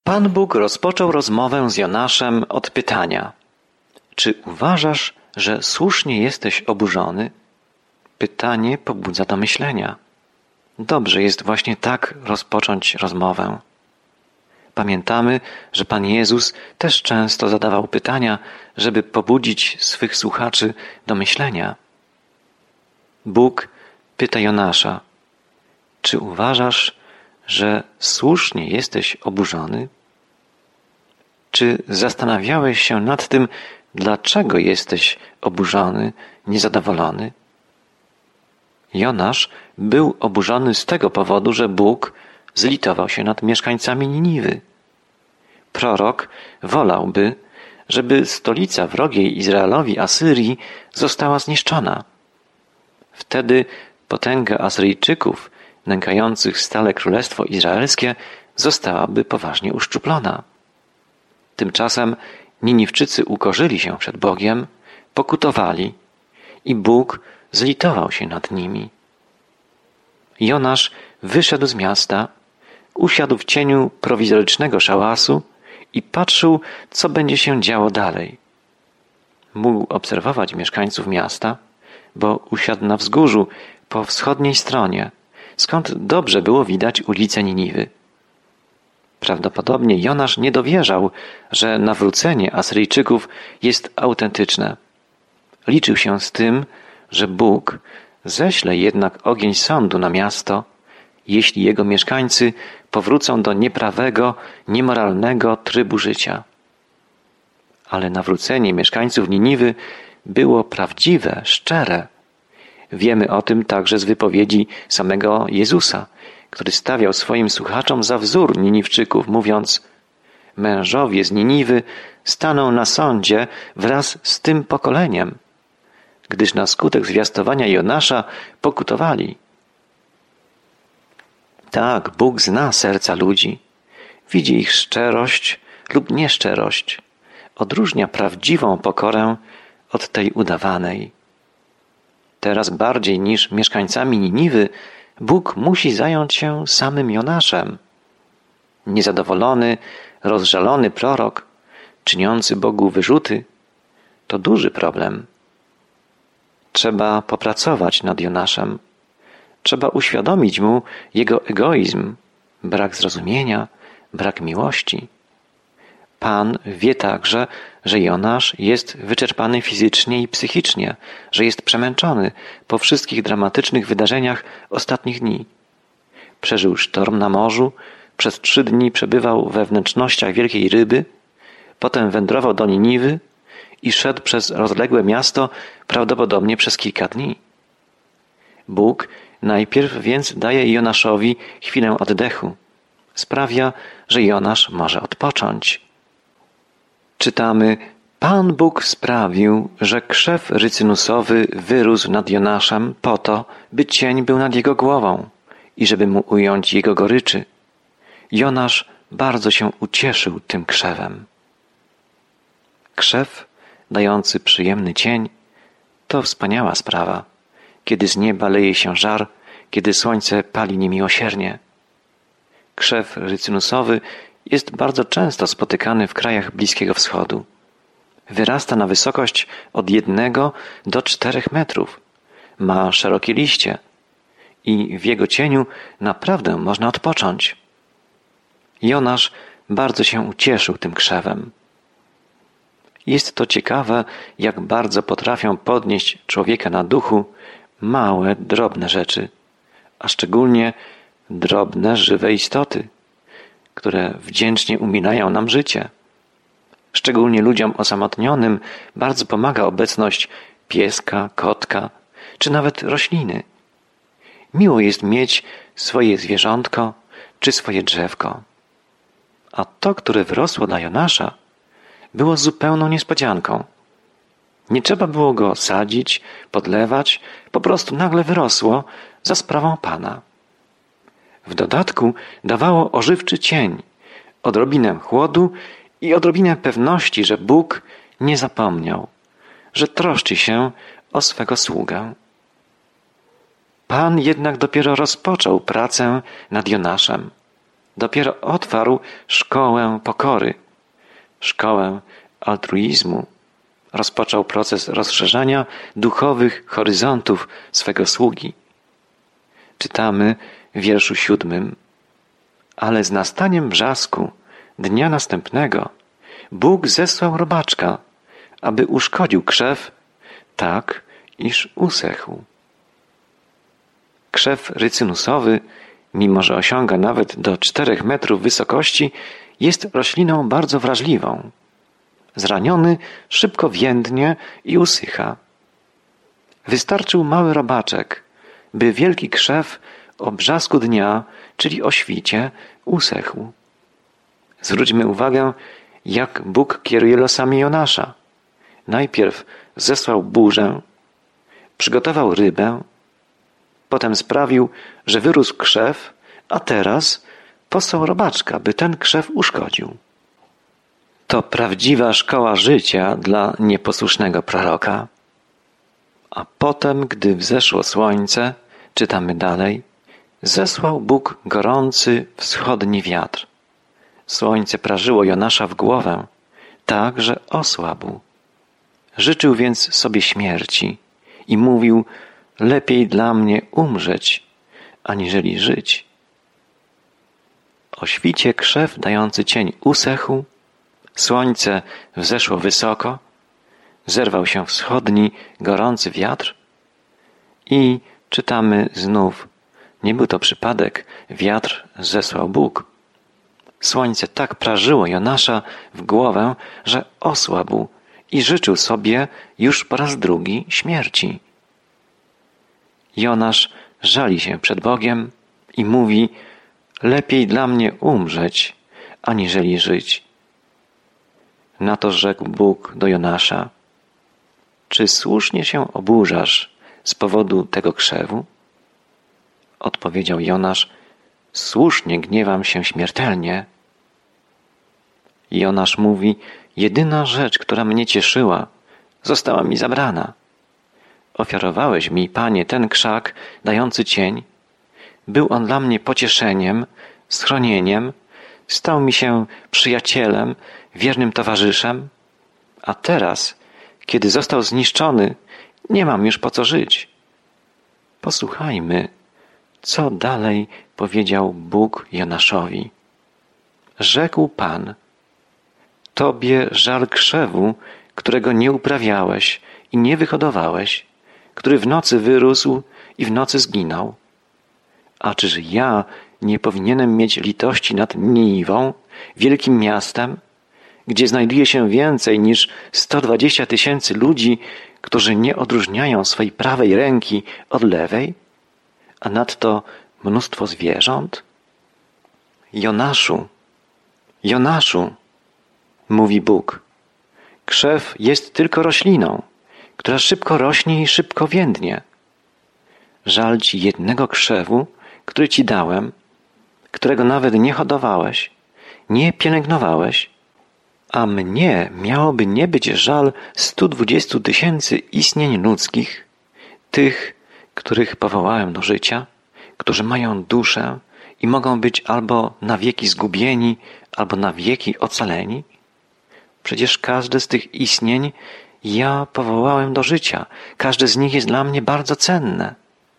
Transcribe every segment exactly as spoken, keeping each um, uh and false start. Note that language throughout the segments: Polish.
Pan Bóg rozpoczął rozmowę z Jonaszem od pytania: czy uważasz, że słusznie jesteś oburzony? Pytanie pobudza do myślenia. Dobrze jest właśnie tak rozpocząć rozmowę. Pamiętamy, że Pan Jezus też często zadawał pytania, żeby pobudzić swych słuchaczy do myślenia. Bóg pyta Jonasza: czy uważasz, że słusznie jesteś oburzony? Czy zastanawiałeś się nad tym, dlaczego jesteś oburzony, niezadowolony? Jonasz był oburzony z tego powodu, że Bóg zlitował się nad mieszkańcami Niniwy. Prorok wolałby, żeby stolica wrogiej Izraelowi Asyrii została zniszczona. Wtedy potęga Asyryjczyków, nękających stale królestwo izraelskie, zostałaby poważnie uszczuplona. Tymczasem Niniwczycy ukorzyli się przed Bogiem, pokutowali i Bóg zlitował się nad nimi. Jonasz wyszedł z miasta, usiadł w cieniu prowizorycznego szałasu i patrzył, co będzie się działo dalej. Mógł obserwować mieszkańców miasta, bo usiadł na wzgórzu po wschodniej stronie, skąd dobrze było widać ulice Niniwy. Prawdopodobnie Jonasz nie dowierzał, że nawrócenie Asyryjczyków jest autentyczne. Liczył się z tym, że Bóg ześle jednak ogień sądu na miasto, jeśli jego mieszkańcy powrócą do nieprawego, niemoralnego trybu życia. Ale nawrócenie mieszkańców Niniwy było prawdziwe, szczere. Wiemy o tym także z wypowiedzi samego Jezusa, który stawiał swoim słuchaczom za wzór Niniwczyków, mówiąc: mężowie z Niniwy staną na sądzie wraz z tym pokoleniem, gdyż na skutek zwiastowania Jonasza pokutowali. Tak, Bóg zna serca ludzi, widzi ich szczerość lub nieszczerość, odróżnia prawdziwą pokorę od tej udawanej. Teraz bardziej niż mieszkańcami Niniwy Bóg musi zająć się samym Jonaszem. Niezadowolony, rozżalony prorok, czyniący Bogu wyrzuty, to duży problem. Trzeba popracować nad Jonaszem. Trzeba uświadomić mu jego egoizm, brak zrozumienia, brak miłości. Pan wie także, że Jonasz jest wyczerpany fizycznie i psychicznie, że jest przemęczony po wszystkich dramatycznych wydarzeniach ostatnich dni. Przeżył sztorm na morzu, przez trzy dni przebywał we wnętrznościach wielkiej ryby, potem wędrował do Niniwy i szedł przez rozległe miasto prawdopodobnie przez kilka dni. Bóg najpierw więc daje Jonaszowi chwilę oddechu. Sprawia, że Jonasz może odpocząć. Czytamy: Pan Bóg sprawił, że krzew rycynusowy wyrósł nad Jonaszem po to, by cień był nad jego głową i żeby mu ująć jego goryczy. Jonasz bardzo się ucieszył tym krzewem. Krzew dający przyjemny cień to wspaniała sprawa, kiedy z nieba leje się żar, kiedy słońce pali niemiłosiernie. Krzew rycynusowy jest bardzo często spotykany w krajach Bliskiego Wschodu. Wyrasta na wysokość od jednego do czterech metrów. Ma szerokie liście i w jego cieniu naprawdę można odpocząć. Jonasz bardzo się ucieszył tym krzewem. Jest to ciekawe, jak bardzo potrafią podnieść człowieka na duchu małe, drobne rzeczy, a szczególnie drobne, żywe istoty, które wdzięcznie umilają nam życie. Szczególnie ludziom osamotnionym bardzo pomaga obecność pieska, kotka, czy nawet rośliny. Miło jest mieć swoje zwierzątko, czy swoje drzewko. A to, które wyrosło dla Jonasza, było zupełną niespodzianką. Nie trzeba było go sadzić, podlewać, po prostu nagle wyrosło za sprawą Pana. W dodatku dawało ożywczy cień, odrobinę chłodu i odrobinę pewności, że Bóg nie zapomniał, że troszczy się o swego sługę. Pan jednak dopiero rozpoczął pracę nad Jonaszem. dopiero otwarł szkołę pokory, szkołę altruizmu. Rozpoczął proces rozszerzania duchowych horyzontów swego sługi. Czytamy w wierszu siódmym. Ale z nastaniem brzasku dnia następnego Bóg zesłał robaczka, aby uszkodził krzew tak, iż usechł. Krzew rycynusowy, mimo że osiąga nawet do czterech metrów wysokości, jest rośliną bardzo wrażliwą. Zraniony szybko więdnie i usycha. Wystarczył mały robaczek, by wielki krzew o brzasku dnia, czyli o świcie, usechł. Zwróćmy uwagę, jak Bóg kieruje losami Jonasza. Najpierw zesłał burzę, przygotował rybę, potem sprawił, że wyrósł krzew, a teraz posłał robaczka, by ten krzew uszkodził. To prawdziwa szkoła życia dla nieposłusznego proroka. A potem, gdy wzeszło słońce, czytamy dalej, zesłał Bóg gorący wschodni wiatr. Słońce prażyło Jonasza w głowę, tak, że osłabł. Życzył więc sobie śmierci i mówił, lepiej dla mnie umrzeć, aniżeli żyć. O świcie krzew dający cień usechł, słońce wzeszło wysoko, zerwał się wschodni, gorący wiatr i czytamy znów, nie był to przypadek, wiatr zesłał Bóg. Słońce tak prażyło Jonasza w głowę, że osłabł i życzył sobie już po raz drugi śmierci. Jonasz żali się przed Bogiem i mówi, lepiej dla mnie umrzeć, aniżeli żyć. Na to rzekł Bóg do Jonasza, czy słusznie się oburzasz z powodu tego krzewu? Odpowiedział Jonasz, słusznie gniewam się śmiertelnie. Jonasz mówi, jedyna rzecz, która mnie cieszyła, została mi zabrana. Ofiarowałeś mi, Panie, ten krzak dający cień. Był on dla mnie pocieszeniem, schronieniem, stał mi się przyjacielem, wiernym towarzyszem, a teraz, kiedy został zniszczony, nie mam już po co żyć. Posłuchajmy, co dalej powiedział Bóg Jonaszowi. Rzekł Pan, Tobie żal krzewu, którego nie uprawiałeś i nie wyhodowałeś, który w nocy wyrósł i w nocy zginął. A czyż ja nie powinienem mieć litości nad Niniwą, wielkim miastem, gdzie znajduje się więcej niż sto dwadzieścia tysięcy ludzi, którzy nie odróżniają swej prawej ręki od lewej, a nadto mnóstwo zwierząt? Jonaszu, Jonaszu, mówi Bóg, krzew jest tylko rośliną, która szybko rośnie i szybko więdnie. Żal ci jednego krzewu, który ci dałem, którego nawet nie hodowałeś, nie pielęgnowałeś, a mnie miałoby nie być żal stu dwudziestu tysięcy istnień ludzkich, tych, których powołałem do życia, którzy mają duszę i mogą być albo na wieki zgubieni, albo na wieki ocaleni? Przecież każde z tych istnień ja powołałem do życia. Każde z nich jest dla mnie bardzo cenne.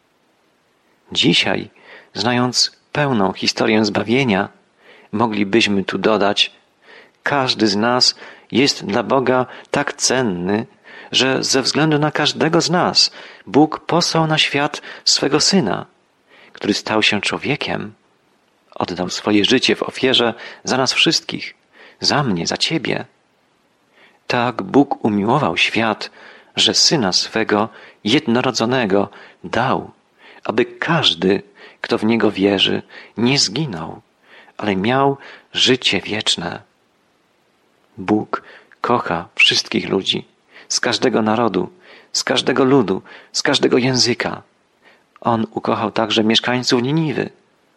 Dzisiaj, znając pełną historię zbawienia, moglibyśmy tu dodać, każdy z nas jest dla Boga tak cenny, że ze względu na każdego z nas Bóg posłał na świat swego Syna, który stał się człowiekiem, oddał swoje życie w ofierze za nas wszystkich, za mnie, za Ciebie. Tak Bóg umiłował świat, że Syna swego jednorodzonego dał, aby każdy, kto w Niego wierzy, nie zginął, ale miał życie wieczne. Bóg kocha wszystkich ludzi, z każdego narodu, z każdego ludu, z każdego języka. On ukochał także mieszkańców Niniwy.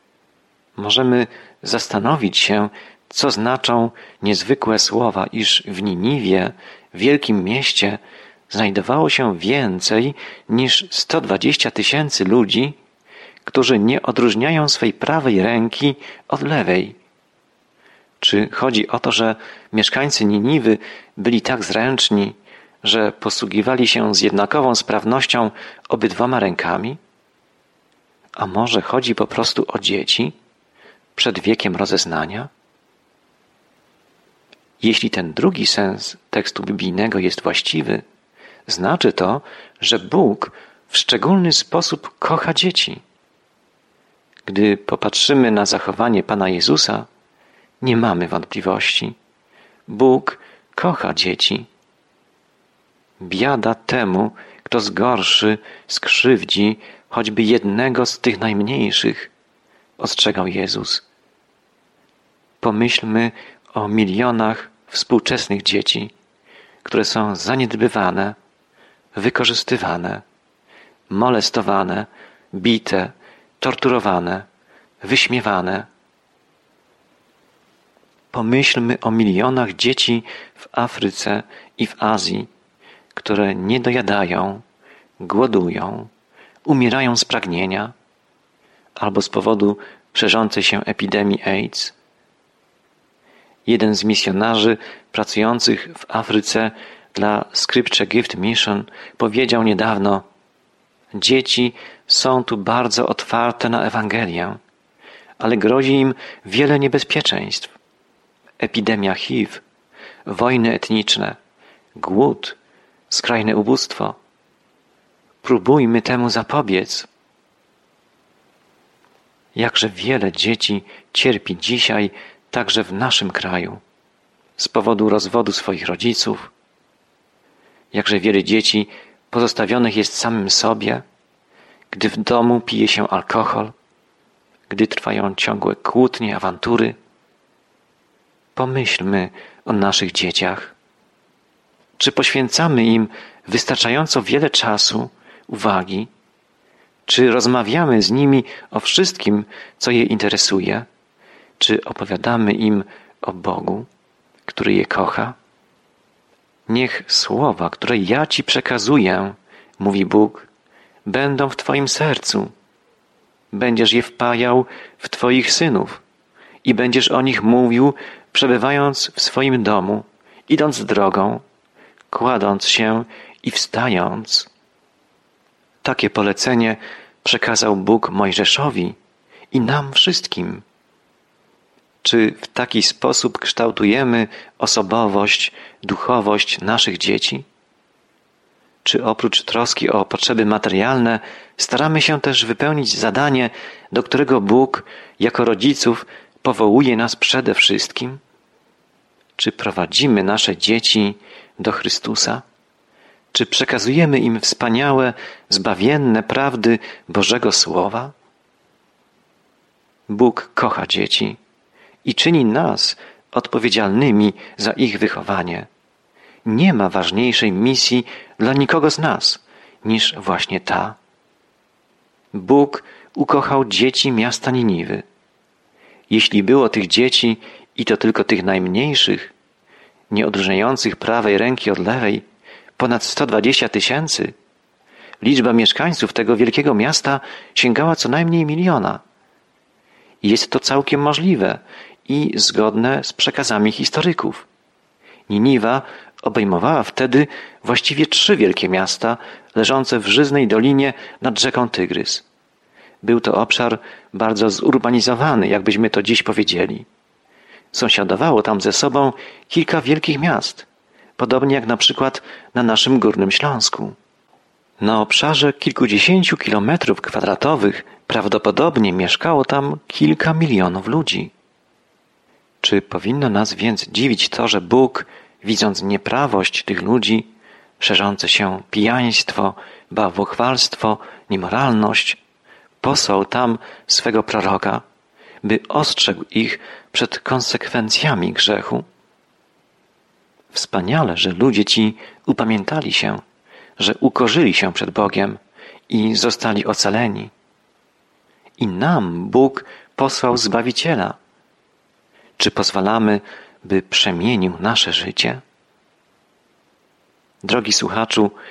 Możemy zastanowić się, co znaczą niezwykłe słowa, iż w Niniwie, wielkim mieście, znajdowało się więcej niż sto dwadzieścia tysięcy ludzi, którzy nie odróżniają swej prawej ręki od lewej? Czy chodzi o to, że mieszkańcy Niniwy byli tak zręczni, że posługiwali się z jednakową sprawnością obydwoma rękami? A może chodzi po prostu o dzieci przed wiekiem rozeznania? Jeśli ten drugi sens tekstu biblijnego jest właściwy, znaczy to, że Bóg w szczególny sposób kocha dzieci. Gdy popatrzymy na zachowanie Pana Jezusa, nie mamy wątpliwości. Bóg kocha dzieci. Biada temu, kto zgorszy, skrzywdzi choćby jednego z tych najmniejszych, ostrzegał Jezus. Pomyślmy o milionach współczesnych dzieci, które są zaniedbywane, wykorzystywane, molestowane, bite, torturowane, wyśmiewane. Pomyślmy o milionach dzieci w Afryce i w Azji, które nie dojadają, głodują, umierają z pragnienia albo z powodu szerzącej się epidemii AIDS. Jeden z misjonarzy pracujących w Afryce dla Scripture Gift Mission powiedział niedawno: dzieci są tu bardzo otwarte na Ewangelię, ale grozi im wiele niebezpieczeństw. Epidemia H I V, wojny etniczne, głód, skrajne ubóstwo. Próbujmy temu zapobiec. Jakże wiele dzieci cierpi dzisiaj także w naszym kraju z powodu rozwodu swoich rodziców. Jakże wiele dzieci pozostawionych jest samym sobie, gdy w domu pije się alkohol, gdy trwają ciągłe kłótnie, awantury. Pomyślmy o naszych dzieciach. Czy poświęcamy im wystarczająco wiele czasu, uwagi? Czy rozmawiamy z nimi o wszystkim, co je interesuje? Czy opowiadamy im o Bogu, który je kocha? Niech słowa, które ja Ci przekazuję, mówi Bóg, będą w Twoim sercu. Będziesz je wpajał w Twoich synów i będziesz o nich mówił, przebywając w swoim domu, idąc drogą, kładąc się i wstając. Takie polecenie przekazał Bóg Mojżeszowi i nam wszystkim. Czy w taki sposób kształtujemy osobowość, duchowość naszych dzieci? Czy oprócz troski o potrzeby materialne staramy się też wypełnić zadanie, do którego Bóg jako rodziców powołuje nas przede wszystkim? Czy prowadzimy nasze dzieci do Chrystusa? Czy przekazujemy im wspaniałe, zbawienne prawdy Bożego Słowa? Bóg kocha dzieci i czyni nas odpowiedzialnymi za ich wychowanie. Nie ma ważniejszej misji dla nikogo z nas niż właśnie ta. Bóg ukochał dzieci miasta Niniwy. Jeśli było tych dzieci, i to tylko tych najmniejszych, nie odróżniających prawej ręki od lewej, ponad sto dwadzieścia tysięcy, liczba mieszkańców tego wielkiego miasta sięgała co najmniej miliona. Jest to całkiem możliwe i zgodne z przekazami historyków. Niniwa obejmowała wtedy właściwie trzy wielkie miasta leżące w żyznej dolinie nad rzeką Tygrys. Był to obszar bardzo zurbanizowany, jakbyśmy to dziś powiedzieli. Sąsiadowało tam ze sobą kilka wielkich miast, podobnie jak na przykład na naszym Górnym Śląsku. Na obszarze kilkudziesięciu kilometrów kwadratowych prawdopodobnie mieszkało tam kilka milionów ludzi. Czy powinno nas więc dziwić to, że Bóg, widząc nieprawość tych ludzi, szerzące się pijaństwo, bałwochwalstwo, niemoralność, posłał tam swego proroka, by ostrzegł ich przed konsekwencjami grzechu? Wspaniale, że ludzie ci upamiętali się, że ukorzyli się przed Bogiem i zostali ocaleni. I nam Bóg posłał Zbawiciela. Czy pozwalamy, by przemienił nasze życie? Drogi słuchaczu,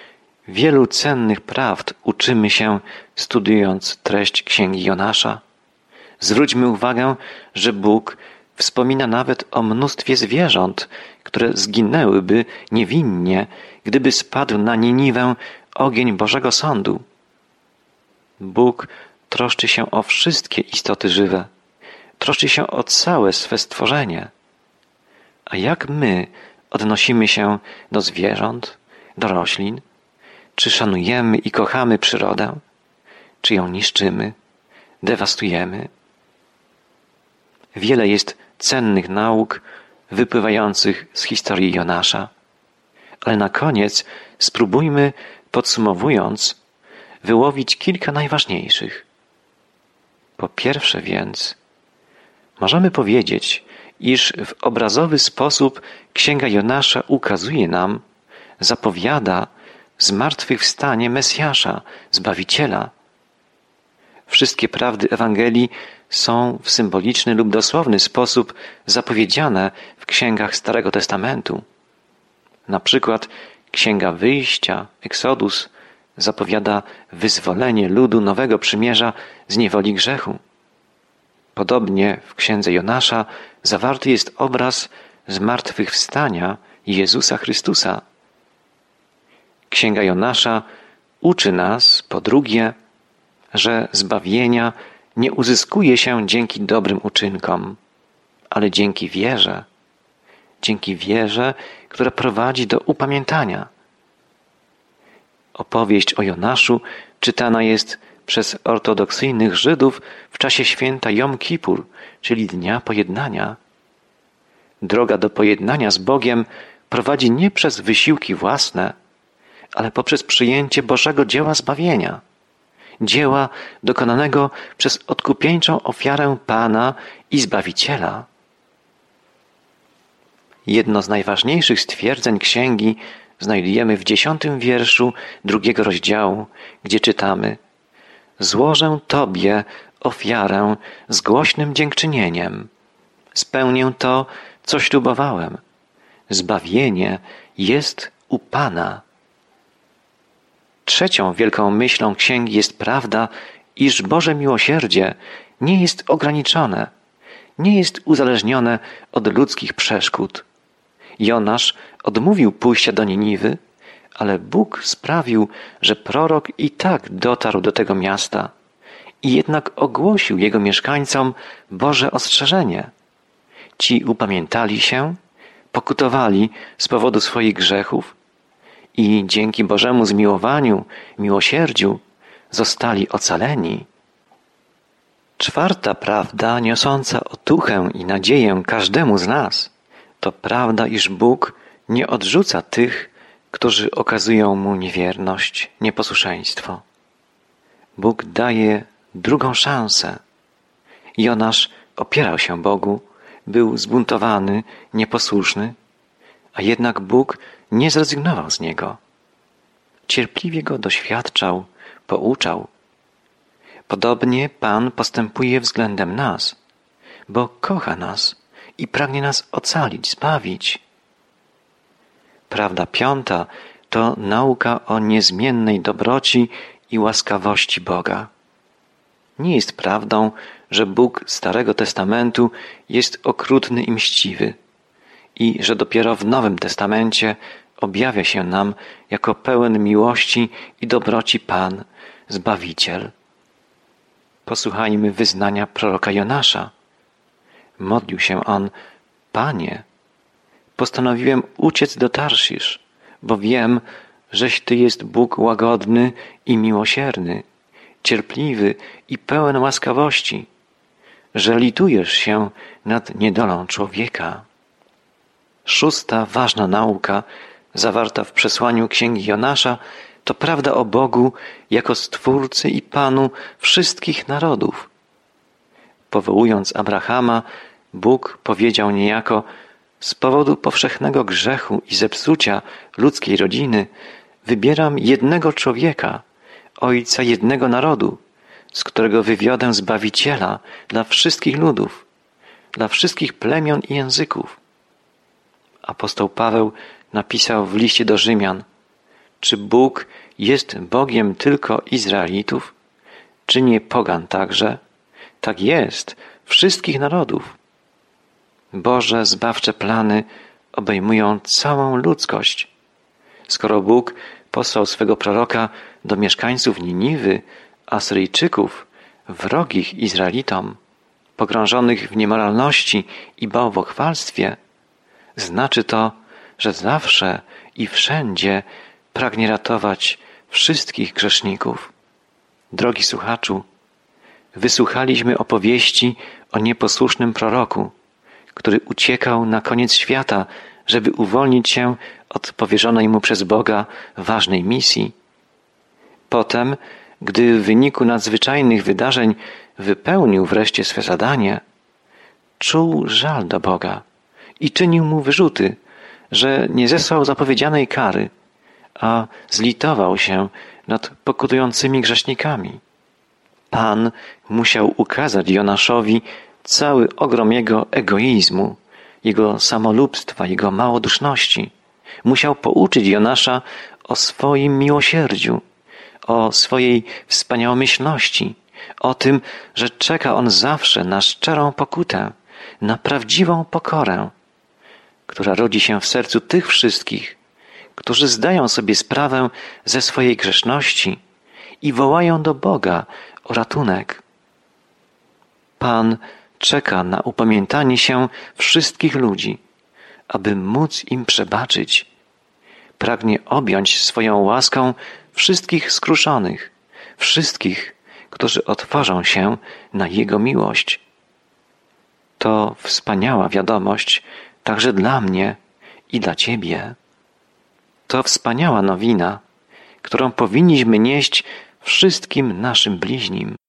Wielu cennych prawd uczymy się, studiując treść Księgi Jonasza. Zwróćmy uwagę, że Bóg wspomina nawet o mnóstwie zwierząt, które zginęłyby niewinnie, gdyby spadł na Niniwę ogień Bożego Sądu. Bóg troszczy się o wszystkie istoty żywe, troszczy się o całe swe stworzenie. A jak my odnosimy się do zwierząt, do roślin? Czy szanujemy i kochamy przyrodę? Czy ją niszczymy, dewastujemy? Wiele jest cennych nauk wypływających z historii Jonasza, ale na koniec spróbujmy, podsumowując, wyłowić kilka najważniejszych. Po pierwsze więc, możemy powiedzieć, iż w obrazowy sposób Księga Jonasza ukazuje nam, zapowiada zmartwychwstanie Mesjasza, Zbawiciela. Wszystkie prawdy Ewangelii są w symboliczny lub dosłowny sposób zapowiedziane w księgach Starego Testamentu. Na przykład Księga Wyjścia, Exodus, zapowiada wyzwolenie ludu Nowego Przymierza z niewoli grzechu. Podobnie w Księdze Jonasza zawarty jest obraz zmartwychwstania Jezusa Chrystusa. Księga Jonasza uczy nas, po drugie, że zbawienia nie uzyskuje się dzięki dobrym uczynkom, ale dzięki wierze. Dzięki wierze, która prowadzi do upamiętania. Opowieść o Jonaszu czytana jest przez ortodoksyjnych Żydów w czasie święta Jom Kippur, czyli Dnia Pojednania. Droga do pojednania z Bogiem prowadzi nie przez wysiłki własne, ale poprzez przyjęcie Bożego dzieła zbawienia. Dzieła dokonanego przez odkupieńczą ofiarę Pana i Zbawiciela. Jedno z najważniejszych stwierdzeń księgi znajdujemy w dziesiątym wierszu drugiego rozdziału, gdzie czytamy: Złożę Tobie ofiarę z głośnym dziękczynieniem. Spełnię to, co ślubowałem. Zbawienie jest u Pana. Trzecią wielką myślą księgi jest prawda, iż Boże miłosierdzie nie jest ograniczone, nie jest uzależnione od ludzkich przeszkód. Jonasz odmówił pójścia do Niniwy, ale Bóg sprawił, że prorok i tak dotarł do tego miasta i jednak ogłosił jego mieszkańcom Boże ostrzeżenie. Ci upamiętali się, pokutowali z powodu swoich grzechów i dzięki Bożemu zmiłowaniu, miłosierdziu zostali ocaleni. Czwarta prawda niosąca otuchę i nadzieję każdemu z nas to prawda, iż Bóg nie odrzuca tych, którzy okazują Mu niewierność, nieposłuszeństwo. Bóg daje drugą szansę. Jonasz opierał się Bogu, był zbuntowany, nieposłuszny, a jednak Bóg nie zrezygnował z niego. Cierpliwie go doświadczał, pouczał. Podobnie Pan postępuje względem nas, bo kocha nas i pragnie nas ocalić, zbawić. Prawda piąta to nauka o niezmiennej dobroci i łaskawości Boga. Nie jest prawdą, że Bóg Starego Testamentu jest okrutny i mściwy i że dopiero w Nowym Testamencie objawia się nam jako pełen miłości i dobroci Pan, Zbawiciel. Posłuchajmy wyznania proroka Jonasza. Modlił się on: Panie, postanowiłem uciec do Tarszisz, bo wiem, żeś Ty jest Bóg łagodny i miłosierny, cierpliwy i pełen łaskawości, że litujesz się nad niedolą człowieka. Szósta ważna nauka zawarta w przesłaniu Księgi Jonasza to prawda o Bogu jako Stwórcy i Panu wszystkich narodów. Powołując Abrahama, Bóg powiedział niejako: z powodu powszechnego grzechu i zepsucia ludzkiej rodziny wybieram jednego człowieka, ojca jednego narodu, z którego wywiodę Zbawiciela dla wszystkich ludów, dla wszystkich plemion i języków. Apostoł Paweł napisał w liście do Rzymian: Czy Bóg jest Bogiem tylko Izraelitów? Czy nie pogan także? Tak jest, wszystkich narodów. Boże zbawcze plany obejmują całą ludzkość. Skoro Bóg posłał swego proroka do mieszkańców Niniwy, Asyryjczyków, wrogich Izraelitom, pogrążonych w niemoralności i bałwochwalstwie, znaczy to, że zawsze i wszędzie pragnie ratować wszystkich grzeszników. Drogi słuchaczu, wysłuchaliśmy opowieści o nieposłusznym proroku, który uciekał na koniec świata, żeby uwolnić się od powierzonej mu przez Boga ważnej misji. Potem, gdy w wyniku nadzwyczajnych wydarzeń wypełnił wreszcie swe zadanie, czuł żal do Boga i czynił mu wyrzuty, że nie zesłał zapowiedzianej kary, a zlitował się nad pokutującymi grzesznikami. Pan musiał ukazać Jonaszowi cały ogrom jego egoizmu, jego samolubstwa, jego małoduszności. Musiał pouczyć Jonasza o swoim miłosierdziu, o swojej wspaniałomyślności, o tym, że czeka on zawsze na szczerą pokutę, na prawdziwą pokorę, która rodzi się w sercu tych wszystkich, którzy zdają sobie sprawę ze swojej grzeszności i wołają do Boga o ratunek. Pan czeka na upamiętanie się wszystkich ludzi, aby móc im przebaczyć. Pragnie objąć swoją łaską wszystkich skruszonych, wszystkich, którzy otworzą się na Jego miłość. To wspaniała wiadomość także dla mnie i dla Ciebie. To wspaniała nowina, którą powinniśmy nieść wszystkim naszym bliźnim.